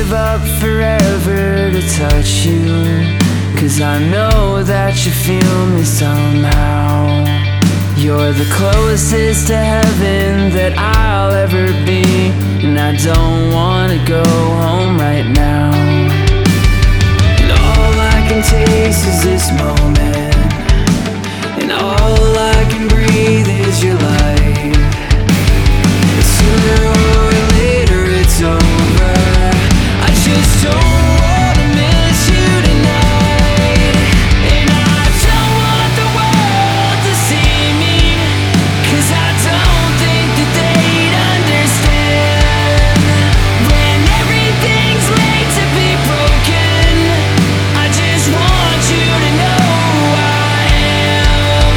give up forever to touch you, 'cause I know that you feel me somehow. You're the closest to heaven that I'll ever be, and I don't wanna go home right now. And all I can taste is this moment, and all I can breathe is your light. And sooner or later it's over. I just don't wanna miss you tonight. And I don't want the world to see me, 'cause I don't think that they'd understand. When everything's made to be broken, I just want you to know who I am.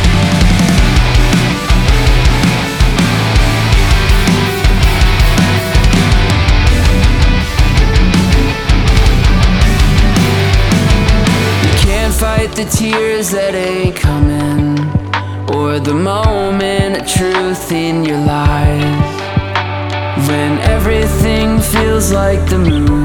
You can't fight the tears that ain't coming, or the moment of truth in your lies. When everything feels like the moon